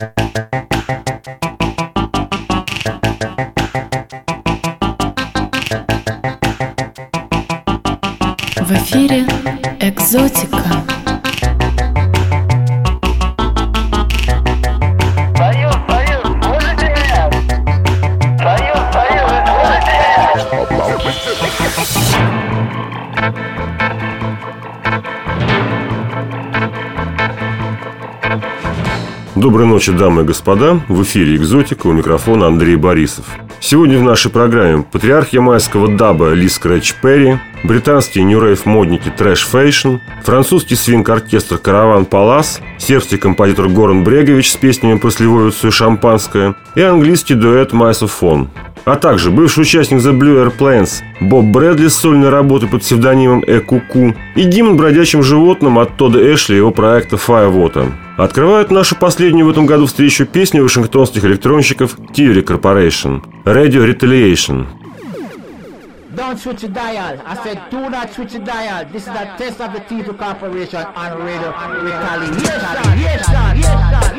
В эфире «Экзотика». Доброй ночи, дамы и господа. В эфире «Экзотика», у микрофона Андрей Борисов. Сегодня в нашей программе патриарх ямайского даба Ли Скретч Перри, британские нью-рейв-модники Трэш Фейшн, французский свинг-оркестр Караван Палас, сербский композитор Горан Брегович с песнями про сливовицу и шампанское и английский дуэт Майсофон. А также бывший участник The Blue Airplanes Боб Брэдли с сольной работой под псевдонимом Ку и гимн бродячим животным от Тодда Эшли и его проекта Firewater. Открывают нашу последнюю в этом году встречу песни вашингтонских электронщиков Tivoli Corporation Radio Retaliation. Don't switch the dial. I said do not switch the dial. This is a test of the Tivoli Corporation on Radio Retaliation.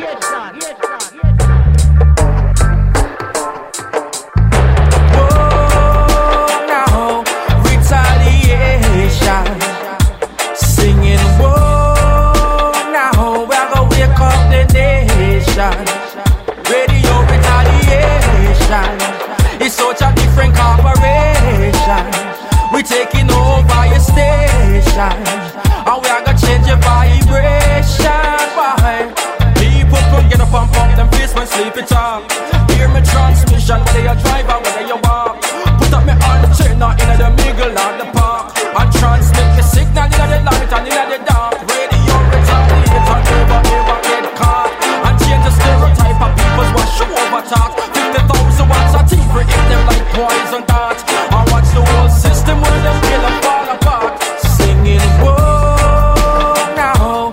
Singing, whoa, now we're gonna wake up the nation. Radio Retaliation is such a different corporation. We're taking over your station, and we are gonna change your vibration. Why? People come get up and pump them face when sleep it off. Hear me transmission, whether you drive or whether you walk. Put up me antenna in the middle of the park and transmit the signal in the light and in the dark. Radio Retaliator never get caught and change the stereotype of people's what show over talk. 50,000 watts of TV hit them like poison darts. And watch the whole system when them kill and fall apart. Singing, whoa, now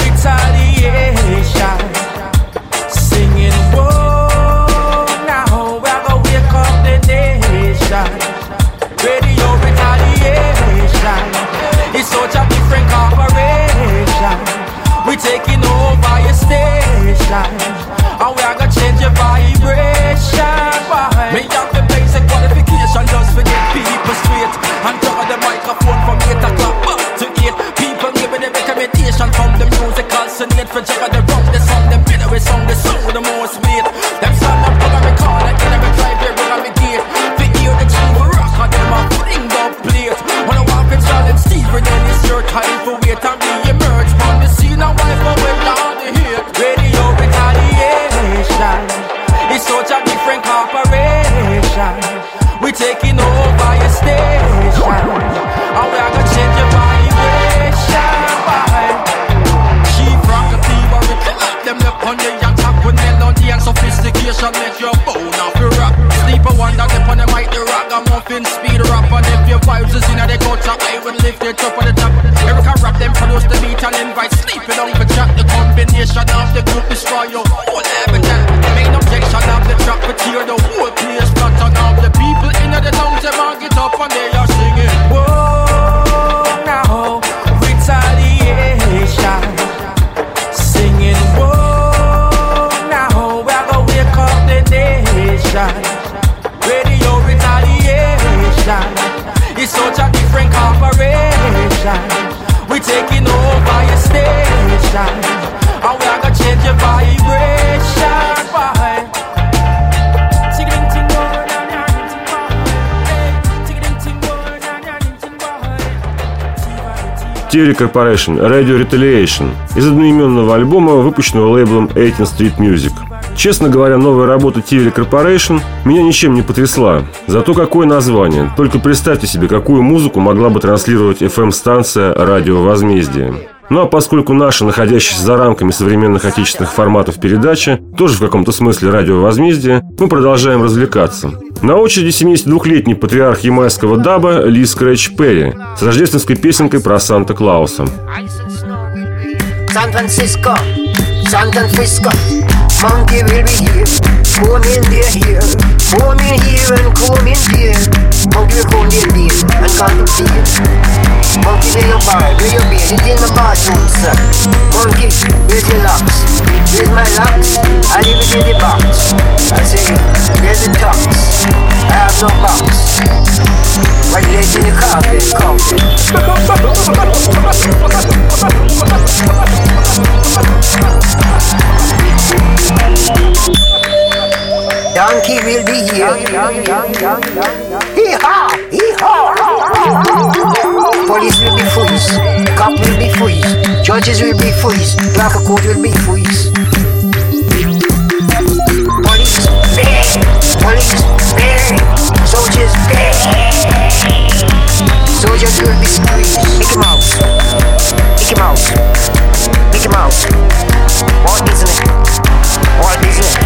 retaliation. Singing, whoa, now we're gonna wake up the nation. Radio Retaliation is such a different corporation. We're taking over your station, and we are gonna change your vibration. Why? Me have the basic qualification, just forget people straight. And cover the microphone from 8 o'clock back to 8. People give me the recommendation from the musical senate. For juggle the rock, the song, the better we song, the song with the most weight. Them stand up, plug on me corner, in every drive, they run on me gate. We hear the tune, we rock, and them a fling up plate. When I walk in Charlotte Steven, then it's your time for wait and re-emerge from the scene and wipe away all the hate. Radio Retaliation is such a different corporation. We're taking over your station, and we are gonna change your vibration. Chief Rocket Fever, we kill up them up on the attack with melody and sophistication. Make your bone off your rap. Sleeper wonder them on the mic, the ragamuffin speed rap. And if your vibes is in the culture, I will lift it up on the top. Erica rap them produce the beat and invite sleeping on the chat. The combination of the group destroy your whole habitat. Main objection of the track, but tear the whole place flat. And all the people in the lounge, they man get up and they are singing. Whoa, now retaliation. Singing, whoa, now we're gonna wake up the nation. Radio Retaliation is such a different corporation. We're taking over your station, and we are gonna change your vibration. Why? Tivoli Corporation Radio Retaliation из одноименного альбома, выпущенного лейблом 18th Street Music. Честно говоря, новая работа Tivoli Corporation меня ничем не потрясла. Зато какое название. Только представьте себе, какую музыку могла бы транслировать FM-станция «Радио Возмездие». Ну а поскольку наша, находящаяся за рамками современных отечественных форматов передача, тоже в каком-то смысле радио возмездия, мы продолжаем развлекаться. На очереди 72-летний патриарх ямайского даба Ли Скретч Перри с рождественской песенкой про Санта-Клауса. San Francisco, Monkey will be here. Comb in there here. Comb in here and comb in there. Monkey will comb their beard and come to beard. Monkey, where your bar? Where your beard? It's in my bathroom, sir. Monkey, where's your locks? Where's my locks? I leave it in the box. I say, where's the tox? I have no box. Why you lay in the carpet? Donkey will be here. Hee-haw! Hee-haw! Police will be freeze. Cop will be freeze. Judges will be freeze. Black court will be freeze. Police, bang! Police, bang! Soldiers, bang! Soldiers will be squeezed. Mickey Mouse. Mickey Mouse. Mickey Mouse. Walt Disney. Walt Disney.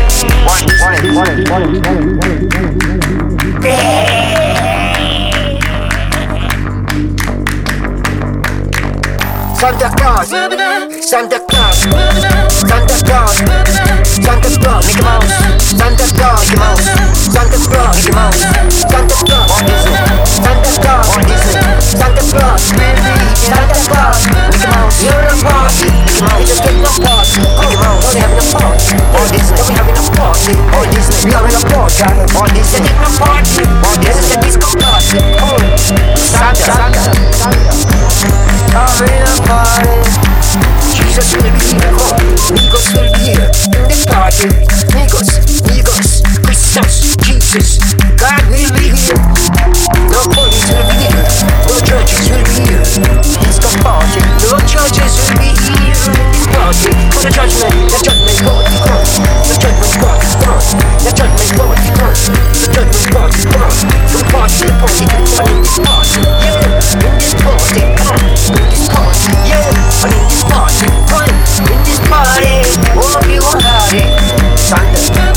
Santa Claus, Santa Claus, Santa Claus, Santa Claus, Mickey Mouse, Santa Claus, Mickey Mouse, Santa Claus, Mickey Mouse, Santa Claus, Santa Claus, Santa Claus, Santa Claus, Mickey Mouse, you're a party, Mickey Mouse, just getting a party, Mickey Mouse, we're having a party, all Disney, we're having a party, all Disney, we're having a party, all Disney, getting a party, all Disney, the disco party, oh, Santa, having a party, Jesus will be here, Migos will be here, in the party, Migos, Christmas, Jesus, God will be here, no police will be here, no churches will be here, disco party, no churches will be here, in this party, for the judgment party comes, the judgment party comes, the judgment party comes, the judgment party comes, from party to party, and in this party, yeah, in this party, in this party, yeah, and in this party, in this party, all of you are party, Santa,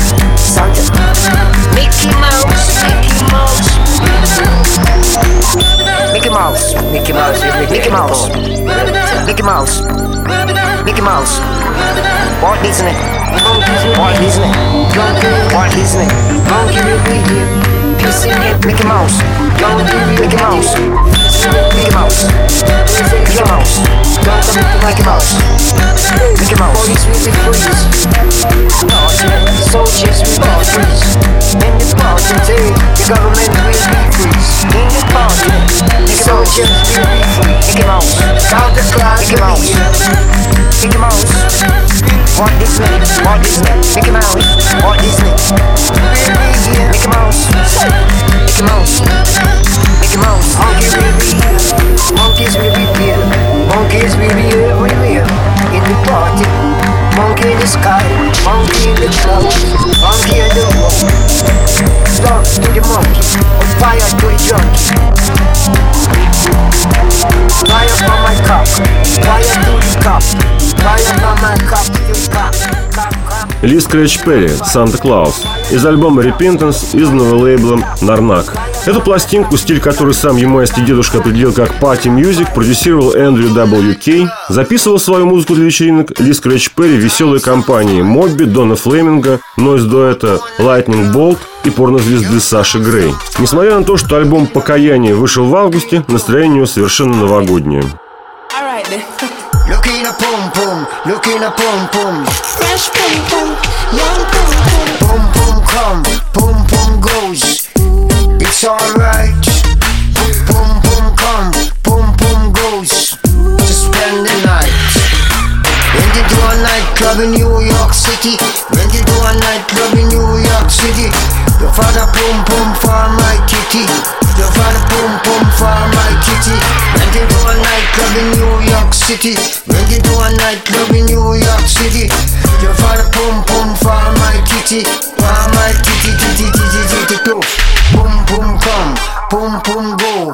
Mickey Mouse, Mickey Mouse, Mickey Mouse, Mickey Mouse, Mickey Mouse, Mickey Mouse, Mickey Mouse, Walt Disney, Walt Disney, Walt Disney, Monkey will be here, Mickey Mouse, Mickey Mouse, Mickey Mouse, Mickey Mouse, Mickey Mouse, Mickey Mouse, police will be freeze, soldiers will be freeze, in this party, the government will be freeze, in this party, the soldiers will be free, Mickey Mouse, Santa Claus, Mickey Mouse, Mickey Mouse, Walt Disney, Mickey Mouse, Walt Disney, Mickey Mouse, Mickey Mouse, Mickey Mouse, Monkey will be here, monkeys will be here, monkeys will be everywhere, in the party, monkey in the sky, monkey in the clouds, monkey in the road, stop to the monkey, on fire to the junkie, fire from my cup, fire to the cup, fire from my cup to the cup. Ли Скрэч Перри, Санта Клаус, из альбома Repentance, изданного лейблом Нарнак. Эту пластинку, стиль которой сам ямайский дедушка определил как Party Music, продюсировал Эндрю W.K. Записывал свою музыку для вечеринок Ли Скрэч Перри в веселой компании Мобби, Дона Флеминга, нойз-дуэта Lightning Bolt и порнозвезды Саши Грей. Несмотря на то, что альбом «Покаяние» вышел в августе, настроение у него совершенно новогоднее. Looking a pum pum, looking a pum pum, Fresh pum pum, young pum pum. pum pum come, pum pum goes. It's alright. Pum pum come, pum pum goes. To spend the night. When they do a nightclub in New York City, when they do a nightclub in New York City, your father pum pum for my kitty. Your father pum pum for my kitty. When they do a nightclub in New York City, when they do a nightclub in New York City, your father pum pum for my kitty, for my kitty, kitty, kitty, kitty, go. Pum pum come, pum pum go.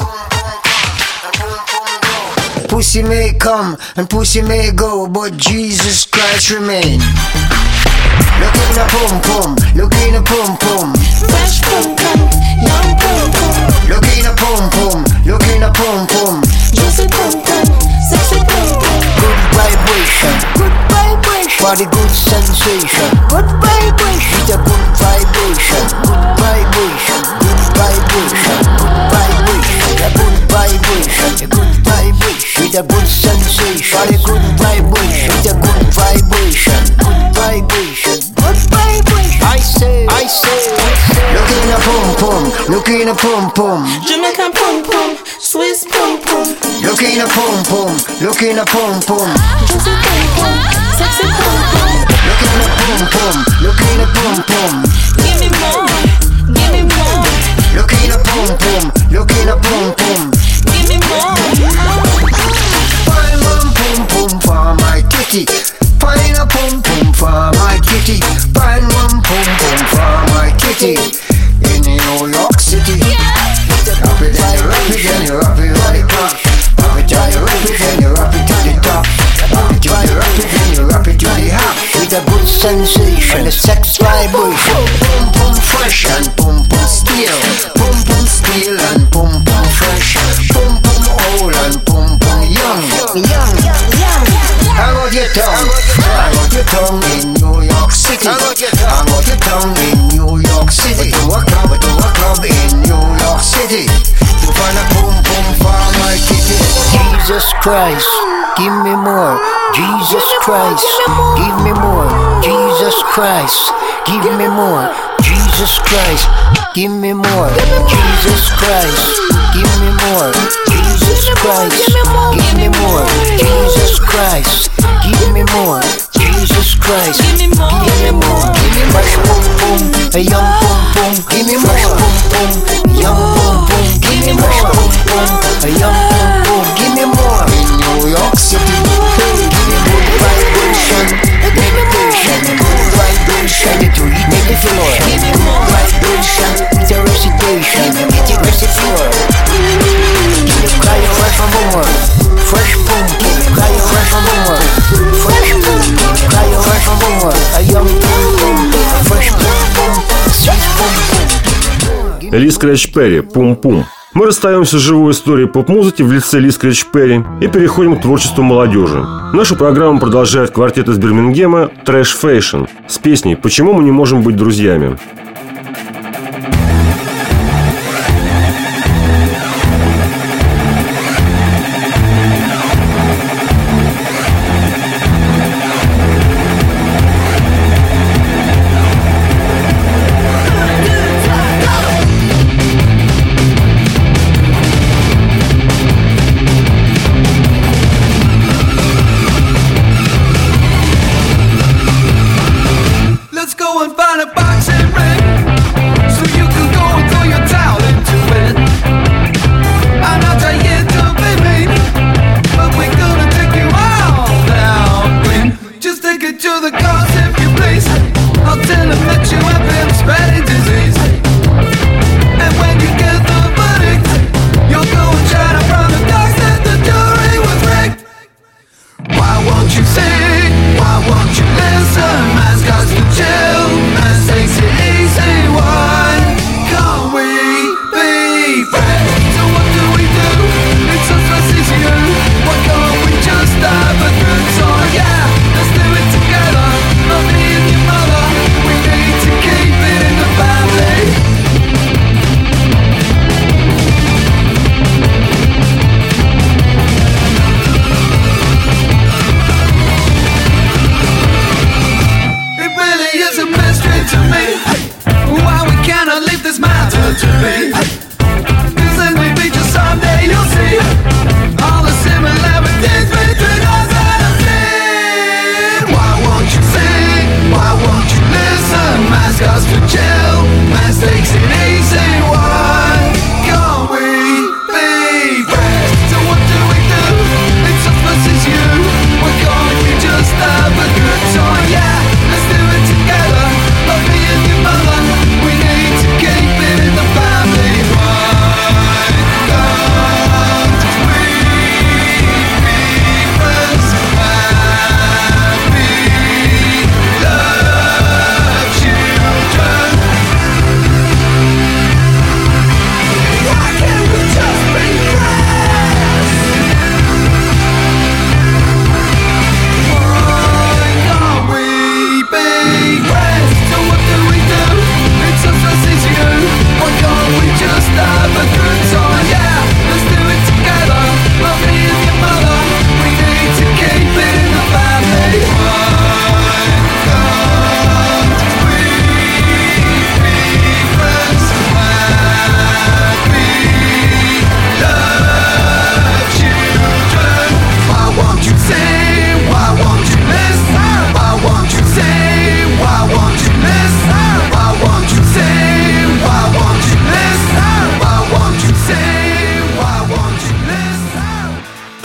Pussy may come and pussy may go, but Jesus Christ remain. Look in the pum pum, look in the pum pum. Fresh pum pum, young pum pum. Look in the pum pum, look in the pum pum. Juicy pum pum, sexy pum pum. Good vibration, good vibration. for the good sensation. Good vibration, with a good vibration. Good vibration, good vibration, good vibration, a good vibration, a good vibration, with a good sensation. For the good vibration, with a good vibration, good vibration, good vibration. I say, look in a pum pum, look in a pum pum. Jamaican pum pum, Swiss pum pum. Look in a pum pum, look in a pum pum. Juicy pum pum, sexy pum pum. Look in a pum pum, look in a pum pum. Give me more, give me more. Look in a pum pum, look in a pum pum. Give me more. Find one pum pum for my kitty. Find a pum pum for my kitty. Find one pum pum for my kitty. In New York City. Rap it and you rap it and you rap it on the top. Rap it and you rap it and you rap it to the top. Rap it and you rap it and you rap it to the hop. With a good sensation, a sex vibration. Pum pum fresh and pum pum steel. Pum pum steel and pum pum fresh. Pum pum old and pum pum young. Hang out your tongue, hang out your tongue in New York City. Hang out your tongue in New York City. Do a club in New York City. To find a boom boom for my kitty. Jesus Christ, give me more. Jesus Christ, give me more. Jesus Christ, give me more. Jesus Christ, give me more. Jesus Christ, give me more. Jesus Christ, give me more. Jesus Christ, give me more. Jesus Christ, give me more. Give me fresh boom boom, a young boom boom. Give me fresh boom boom, young boom boom. Give me fresh boom boom, a young boom boom. Give me more in New York City. Give me good vibration, meditation, good vibration. It will make me feel more. Give me more vibration with a recitation, get it reciprocal. Give me cry right from more, fresh boom. Give me cry right from more, fresh boom. Cry right from more, a young boom boom, a fresh boom boom, a sweet boom boom. Ли Скрэч Перри, «Пум-пум». Мы расстаемся с живой историей поп-музыки в лице Ли Скрэч Перри и переходим к творчеству молодежи. Нашу программу продолжает квартет из Бирмингема Trash Fashion с песней «Почему мы не можем быть друзьями?». Let's go and find a boxing ring.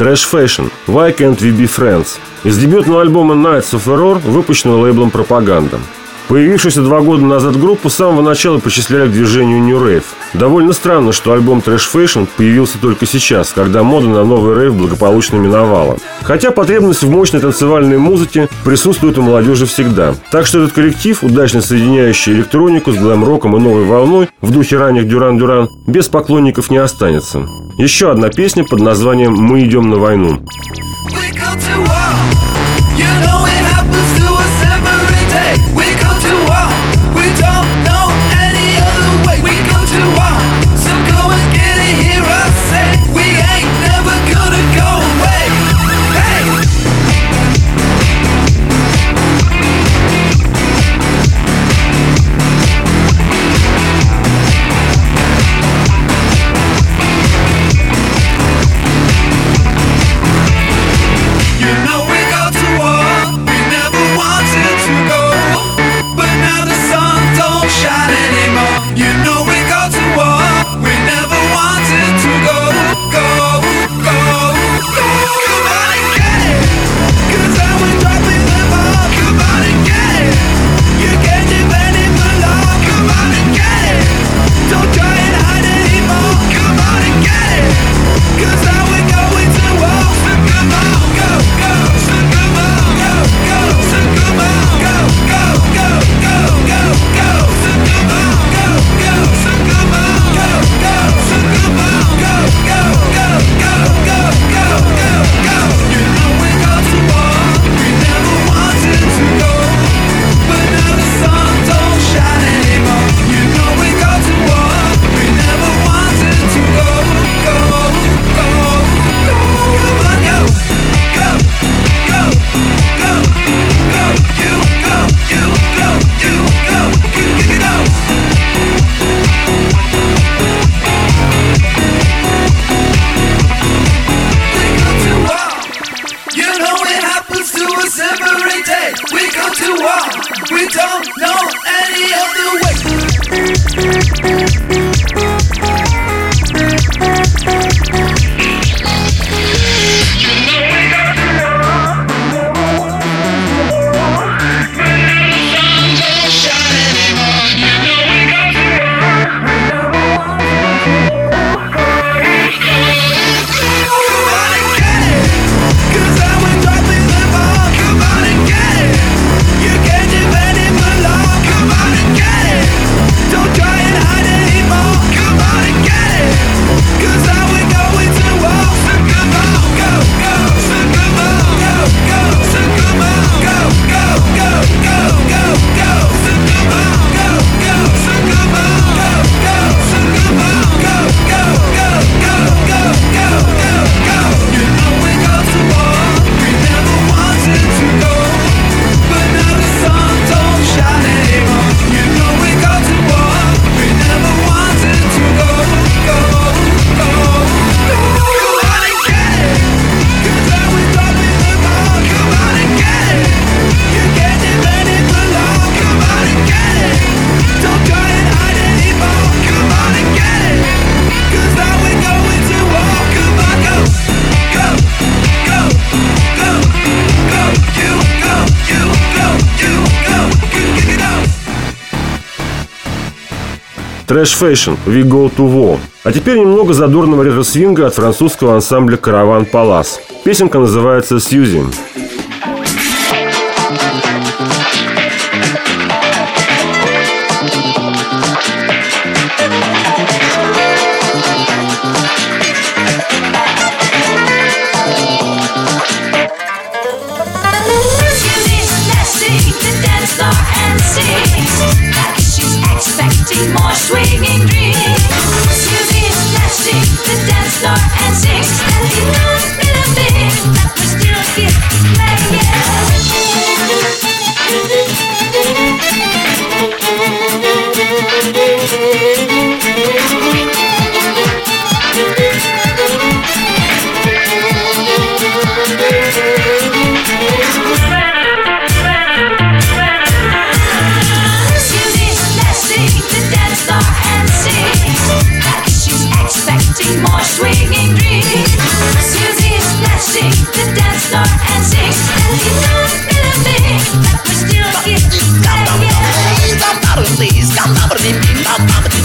Trash Fashion «Why Can't We Be Friends» из дебютного альбома Nights of Error, выпущенного лейблом «Пропаганда». Появившуюся 2 года назад группу с самого начала причисляли к движению New Rave. Довольно странно, что альбом Trash Fashion появился только сейчас, когда мода на новый рейв благополучно миновала. Хотя потребность в мощной танцевальной музыке присутствует у молодежи всегда. Так что этот коллектив, удачно соединяющий электронику с глэм-роком и новой волной в духе ранних Дюран-Дюран, без поклонников не останется. Еще одна песня под названием «Мы идем на войну». Trash Fashion «We Go to War». А теперь немного задорного ретро-свинга от французского ансамбля «Караван Палас». Песенка называется «Сьюзи». More swinging dreams. Susie is flashing the dance floor and sings. And he knows a bit of things that we still get.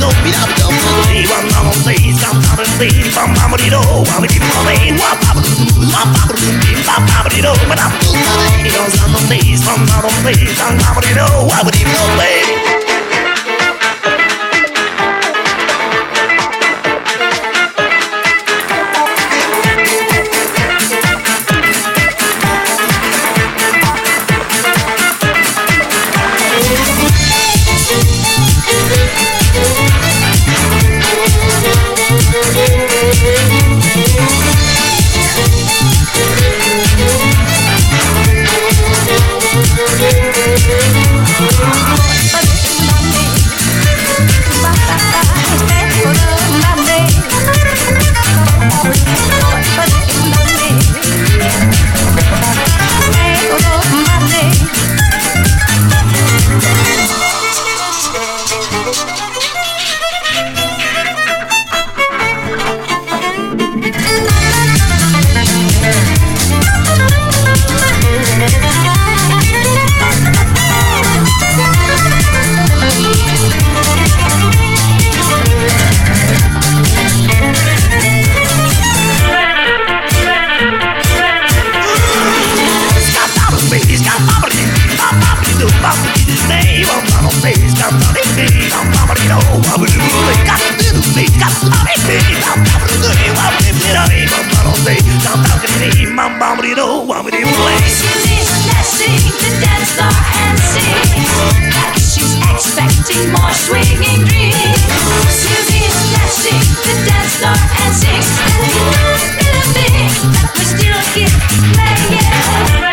Susie's flashing the dance floor and sing that she's expecting more swinging dreams. Susie's flashing the dance floor and sings that you don't think that we still keep playing.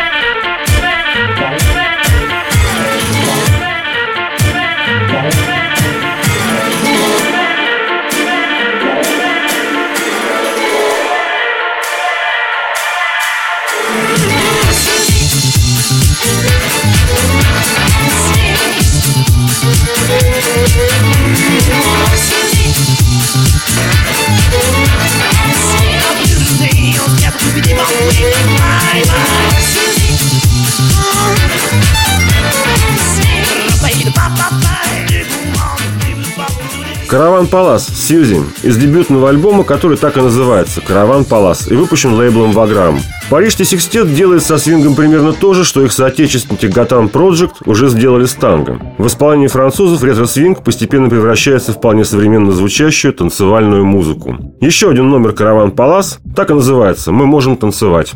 Караван Палас, Сьюзи, из дебютного альбома, который так и называется «Караван Палас» и выпущен лейблом Vagram. Парижский секстет делает со свингом примерно то же, что их соотечественники Gotham Project уже сделали с танго. В исполнении французов ретро-свинг постепенно превращается в вполне современно звучащую танцевальную музыку. Еще один номер «Караван Палас» так и называется «Мы можем танцевать».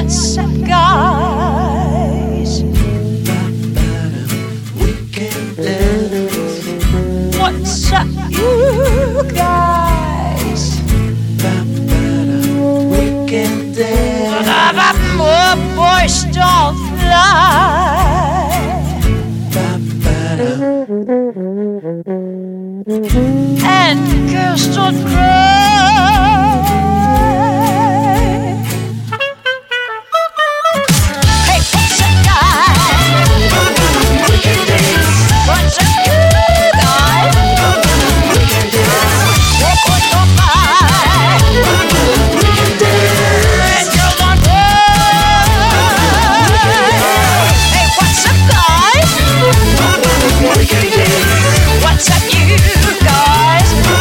What's up, guys? We can dance. What's up, you guys? We can dance. Oh, boys don't fly. And girls don't cry. Hey, what's up, guys? What's up, you guys? Oh, boys don't fly. And girls don't cry. Hey, what's up, guys? What's up, you guys? Oh,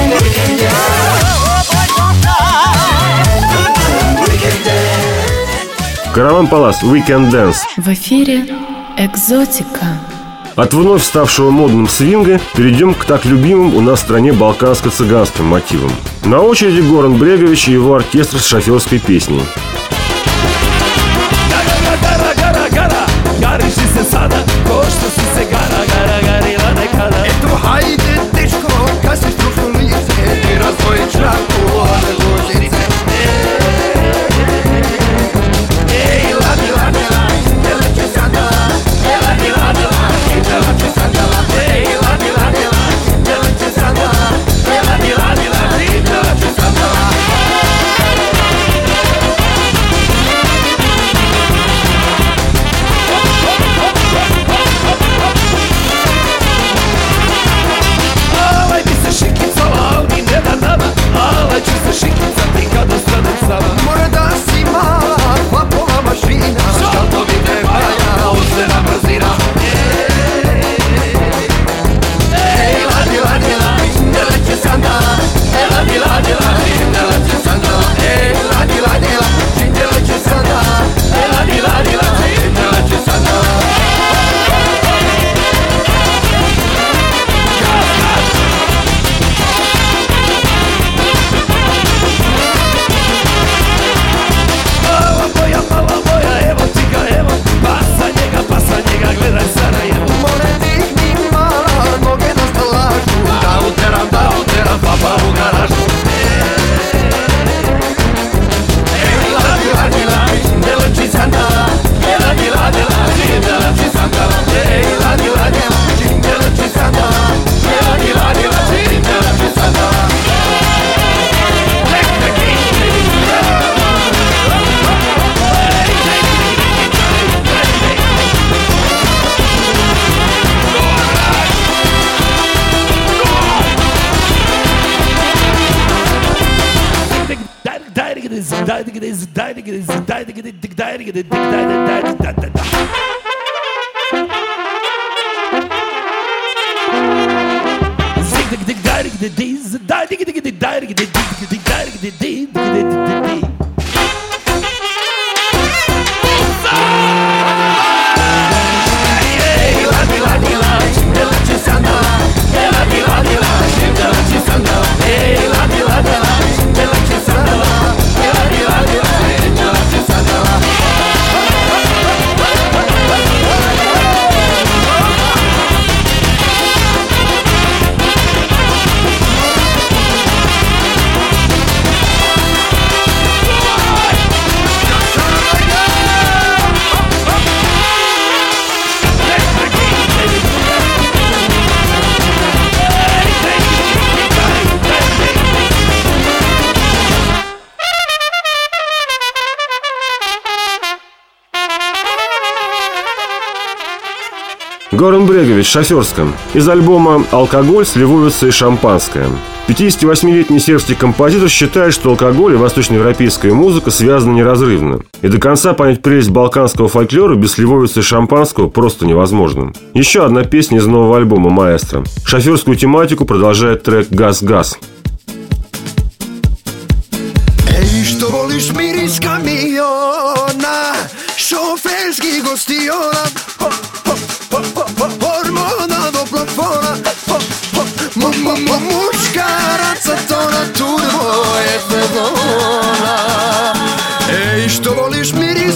boys don't fly. Караван Палас Weekend Dance. В эфире «Экзотика». От вновь ставшего модным свинга перейдем к так любимым у нас в стране балканско-цыганским мотивам. На очереди Горан Брегович и его оркестр с шоферской песней. Ето, хайде, дечко, каси струхно лице, ти раздвои чако, да го лице. Ей, лади, лади, лади, дела че санда, лади, лади, лади, дела че санда, ей, лади, лади, лади, дела че санда, лади, лади, лади, дела че санда. Mora da si mala, hvapova mašina, šaltovi trebaja, usena brzina. Ej, ladi, ladi, ladi, ne leće sanda, ladi, ladi, ladi, ne leće sanda. Ej, ladi, ladi, ladi, ne leće sanda, ladi, ladi, ladi, ne leće sanda. More digni mala, noge na stalažu, da uteram, papa u garažu. Ej, ladi, ladi, ladi, ne leći sanda, ladi, ladi, ladi, ne leći sanda. Ej, ladi, ladi, ladi, ne leći sanda, ladi, ladi, ladi, ne leći sanda. Горан Брегович, шоферском. Из альбома «Алкоголь, сливовица и шампанское». 58-летний сербский композитор считает, что алкоголь и восточноевропейская музыка связаны неразрывно. И до конца понять прелесть балканского фольклора без сливовицы и шампанского просто невозможно. Еще одна песня из нового альбома «Маэстро». Шоферскую тематику продолжает трек «Газ-газ». Ej, što voliš miris kamiona, šoferskih gostiona, hormona do plafona, muškaraca tona, tu moje fedona. Ej, što voliš miris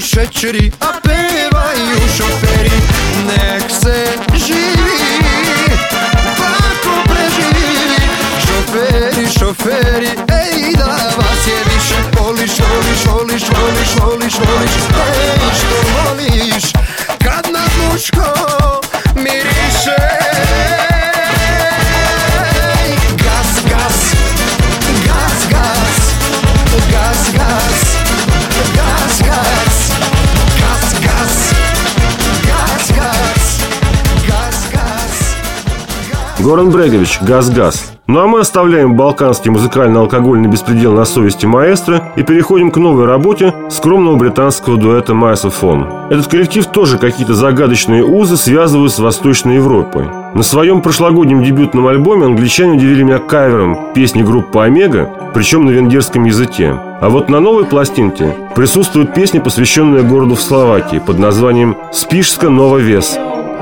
šećeri, a pevaju šoferi. Nek se živi, lako preživi. Šoferi, šoferi, ej da vas je više. Voliš, voliš, voliš, voliš, voliš, voliš, ej što voliš kad na muško miriše. Gas, gas, gas, gas, gas, gas, gas, gas, gas, gas, gas, gas, gas. Горан Брегович, «Газ-газ». Ну а мы оставляем балканский музыкально-алкогольный беспредел на совести маэстро и переходим к новой работе скромного британского дуэта Misophone. Этот коллектив тоже какие-то загадочные узы связывают с Восточной Европой. На своем прошлогоднем дебютном альбоме англичане удивили меня кавером песни группы Омега, причем на венгерском языке. А вот на новой пластинке присутствует песня, посвященная городу в Словакии под названием «Spišska Nova Ves».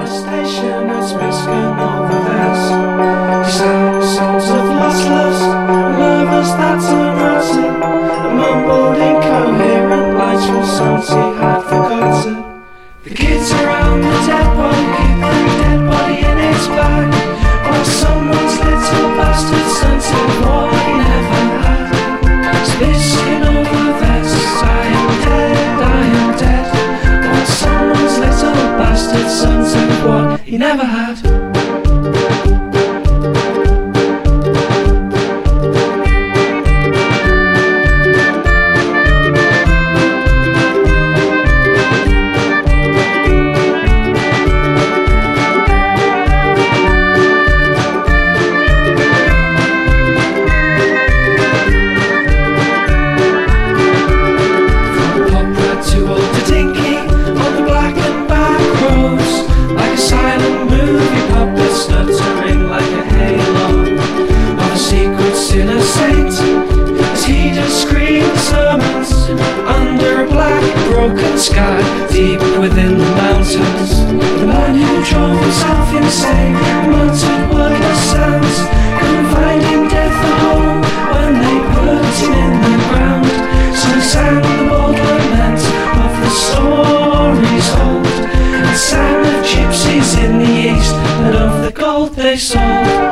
The kids around the depot keep their dead body in its bag, while someone's little bastard son said what he never had. Spisking over vests, I am dead, while someone's little bastard son said what he never had. Sky deep within the mountains, the man who drove himself insane muttered wordless sounds, confiding death a home when they put him in the ground. So he sang the bold lament of the stories old, and sang of gypsies in the east and of the gold they sold.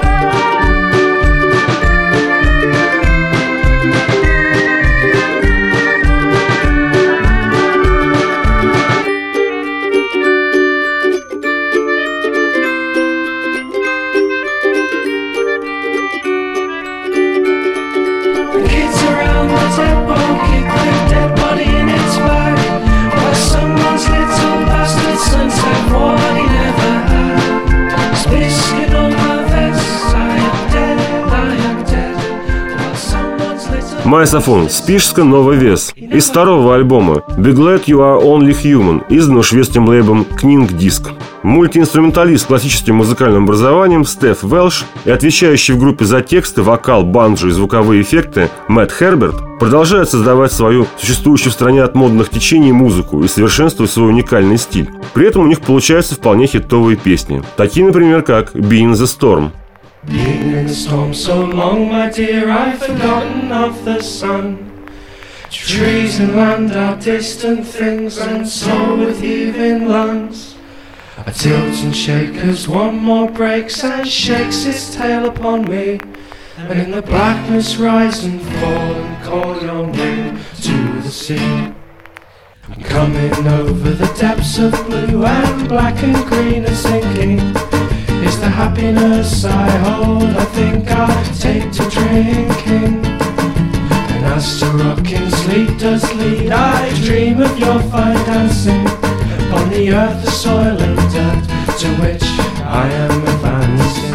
Misophone, «Spišska Nova Ves» из второго альбома «Be Glad You Are Only Human», изданного шведским лейблом Kning Disc. Мультиинструменталист с классическим музыкальным образованием Стеф Велш и отвечающий в группе за тексты, вокал, банджо и звуковые эффекты Мэтт Херберт продолжает создавать свою существующую в стране от модных течений музыку и совершенствует свой уникальный стиль. При этом у них получаются вполне хитовые песни, такие, например, как «Be in the Storm». Being in the storm so long, my dear, I've forgotten of the sun. Trees and land are distant things, and so with heaving lungs. I tilt and shake as one more breaks and shakes its tail upon me. And in the blackness rise and fall and call your name to the sea. I'm coming over the depths of blue and black and green and sinking. Is the happiness I hold, I think I'll take to drinking. And as to rocking sleep does lead, I dream of your fine dancing upon the earth, the soil and dirt to which I am advancing.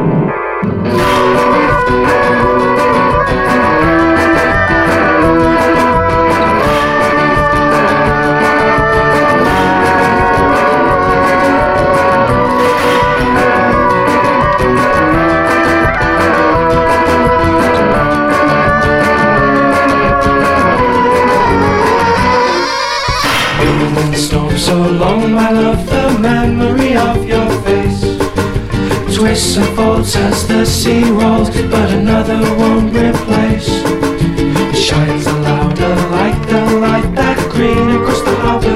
So long, my love, the memory of your face twists and folds as the sea rolls, but another won't replace. It shines a louder like the light that green across the harbour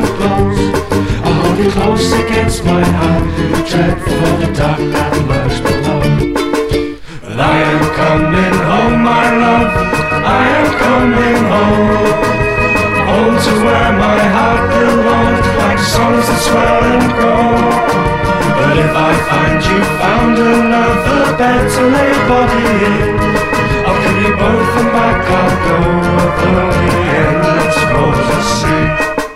coming home, my love, I am coming home. Home to where my heart belongs, like songs that swell and grow. But if I find you found another bed to lay a body in, I'll give you both and back I'll go over the endless roads of sea.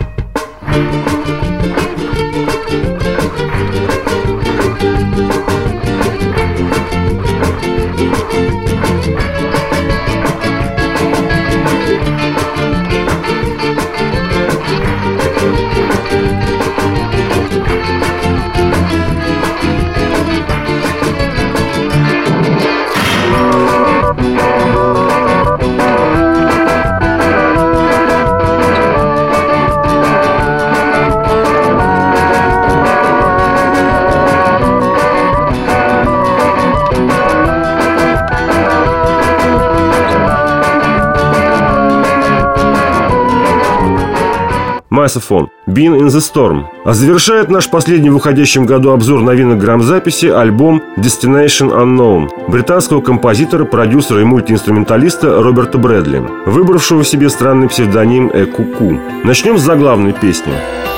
Massiphone, Been in the Storm. А завершает наш последний в уходящем году обзор новинок грамзаписи альбом Destination Unknown британского композитора, продюсера и мультиинструменталиста Роберта Брэдли, выбравшего себе странный псевдоним Ку-Ку. Начнем с заглавной песни.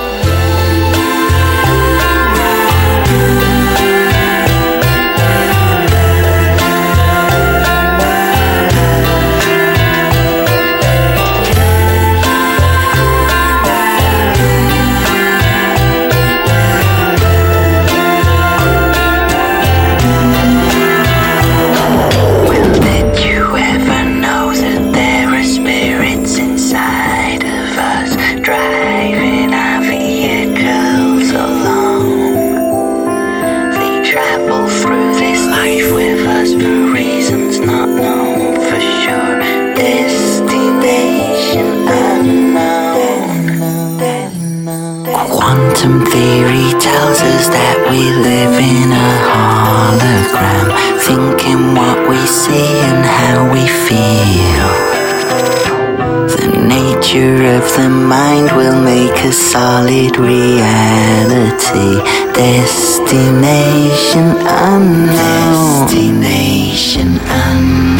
Quantum theory tells us that we live in a hologram, thinking what we see and how we feel. The nature of the mind will make a solid reality. Destination unknown. Destination unknown.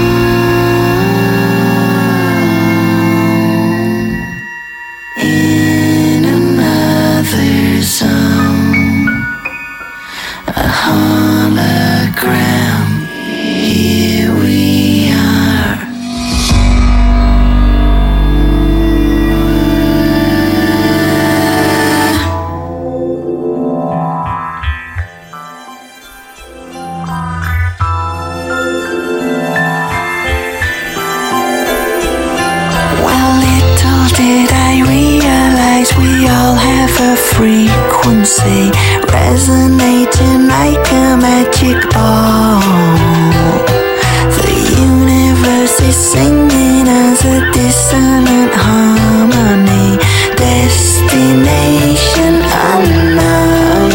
Frequency resonating like a magic ball. The universe is singing as a dissonant harmony. Destination unknown.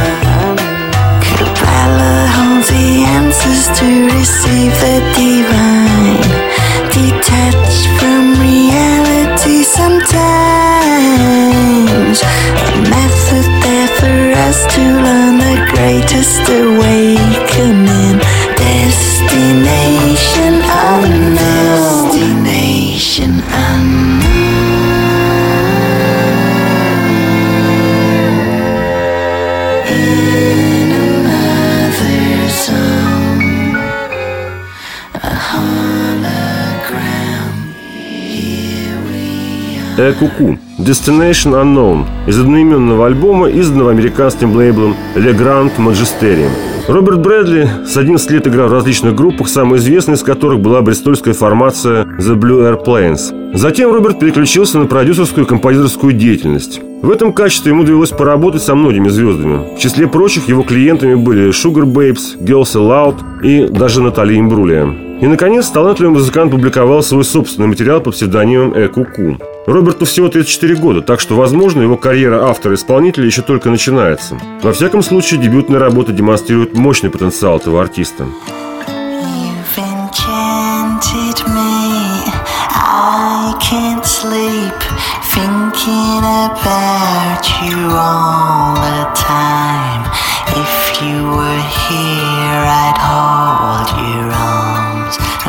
Kabbalah holds the answers to receive the divine. Detached from reality sometimes. Method there for us to learn the greatest awakening. Destination unknown. Destination unknown. In another zone, a hologram. Here we are. Ку-Ку, Destination Unknown из одноименного альбома, изданного американским лейблом Le Grand Magisterium. Роберт Брэдли с 11 лет играл в различных группах, самой известной из которых была бристольская формация The Blue Airplanes. Затем Роберт переключился на продюсерскую и композиторскую деятельность. В этом качестве ему довелось поработать со многими звездами. В числе прочих его клиентами были Sugar Babes, Girls Aloud и даже Натали Имбрулия. И, наконец, талантливый музыкант публиковал свой собственный материал под псевдонимом Ку-Ку. Роберту всего 34 года, так что, возможно, его карьера автора-исполнителя еще только начинается. Во всяком случае, дебютная работа демонстрирует мощный потенциал этого артиста. If you were here, I'd hold your arm.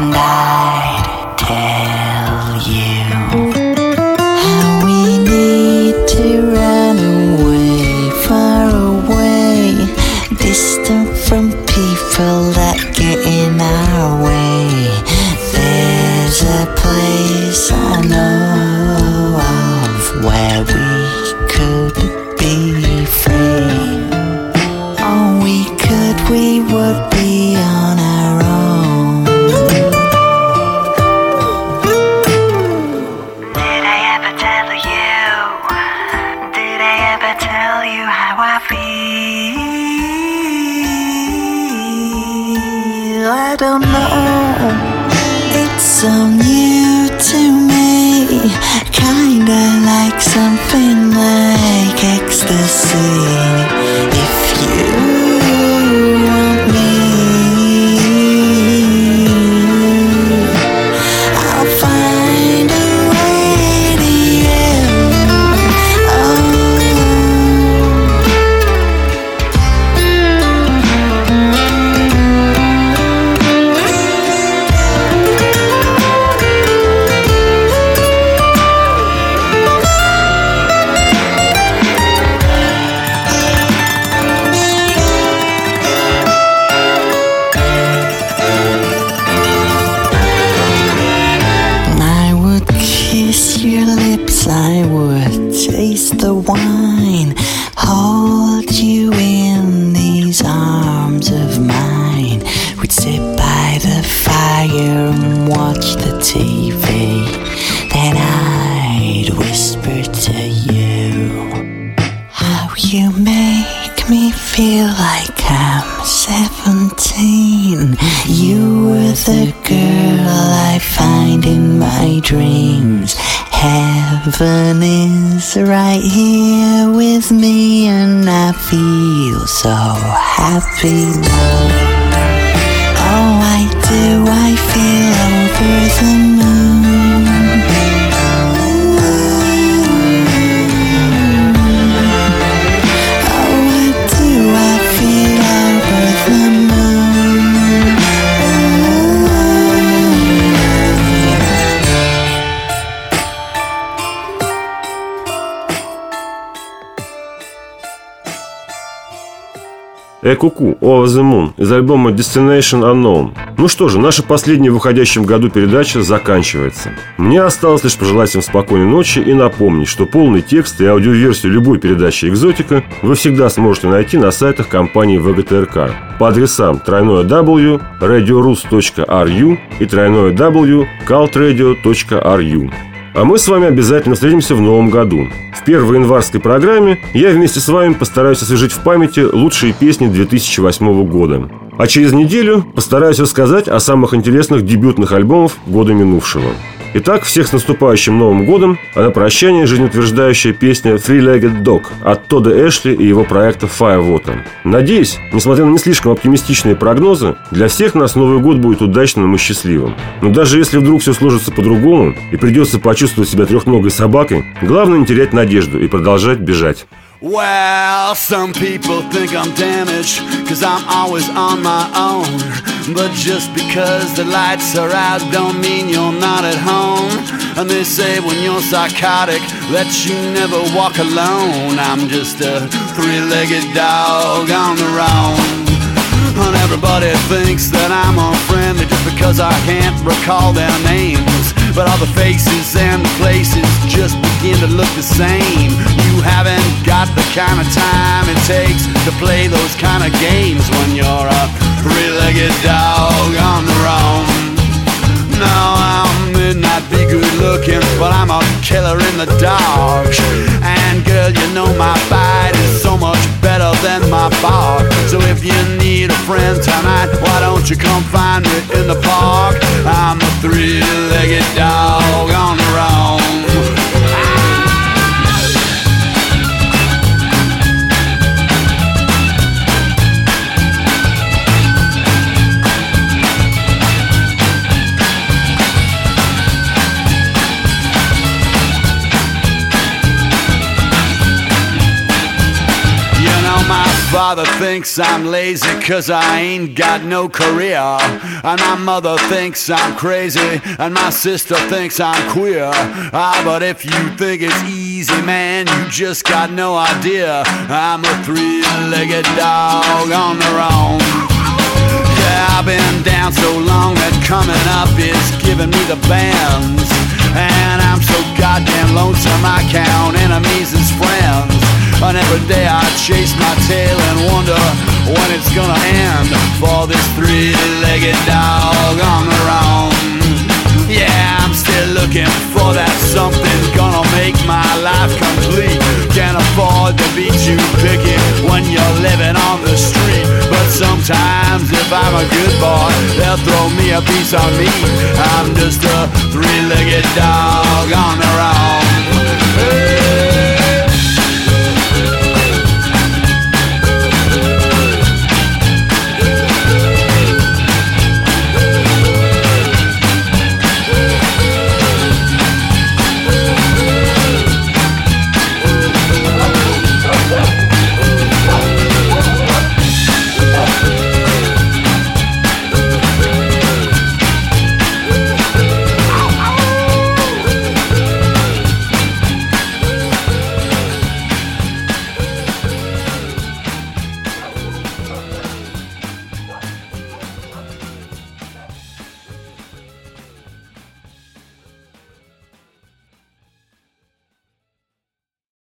and I'd tell you how we need to run away, far away, distant from people that get in our way. There's a place I know of where we could be free. Oh, we would be on our own. Did I ever tell you? Did I ever tell you how I feel? I don't know. It's so new to me, kinda like something like ecstasy. If you want me, I'll find a radio. Your lips, I would taste the wine, hold you in these arms of mine. We'd sit by the fire and watch the TV, then I'd whisper to you how you make me feel like I'm 17. You were the girl I find in my dreams. Heaven is right here with me, and I feel so happy, love. Oh, I do, I feel over the moon. Oh, I do, I feel over the moon. Ку-ку, Over the Moon из альбома Destination Unknown. Ну что же, наша последняя в выходящем году передача заканчивается. Мне осталось лишь пожелать вам спокойной ночи и напомнить, что полный текст и аудиоверсию любой передачи «Экзотика» вы всегда сможете найти на сайтах компании ВГТРК по адресам www.radiorus.ru и www.cultradio.ru. А мы с вами обязательно встретимся в новом году. В первой январской программе я вместе с вами постараюсь освежить в памяти лучшие песни 2008 года. А через неделю постараюсь рассказать о самых интересных дебютных альбомах года минувшего. Итак, всех с наступающим Новым годом, а на прощание жизнеутверждающая песня «Three-Legged Dog» от Тодда Эшли и его проекта Firewater. Надеюсь, несмотря на не слишком оптимистичные прогнозы, для всех нас Новый год будет удачным и счастливым. Но даже если вдруг все сложится по-другому и придется почувствовать себя трехногой собакой, главное не терять надежду и продолжать бежать. Well, some people think I'm damaged, 'cause I'm always on my own. But just because the lights are out don't mean you're not at home. And they say when you're psychotic that you never walk alone. I'm just a three-legged dog on the roam. And everybody thinks that I'm unfriendly just because I can't recall their names. But all the faces and the places just begin to look the same. You haven't got the kind of time it takes to play those kind of games when you're a three-legged dog on the roam. No, I may not be good looking, but I'm a killer in the dark. And girl, you know my bite is so much better than my bark. So if you need a friend tonight, why don't you come find me in the park? I'm a three-legged dog on the roam. father thinks I'm lazy 'cause I ain't got no career. And my mother thinks I'm crazy, and my sister thinks I'm queer. But if you think it's easy, man, you just got no idea. I'm a three-legged dog on the roam. Yeah, I've been down so long that coming up is giving me the bands. And I'm so goddamn lonesome I count enemies as friends. And every day I chase my tail and wonder when it's gonna end for this three-legged dog on the roam. Yeah, I'm still looking for that something gonna make my life complete. Can't afford to be too picky when you're living on the street. But sometimes if I'm a good boy, they'll throw me a piece of meat. I'm just a three-legged dog on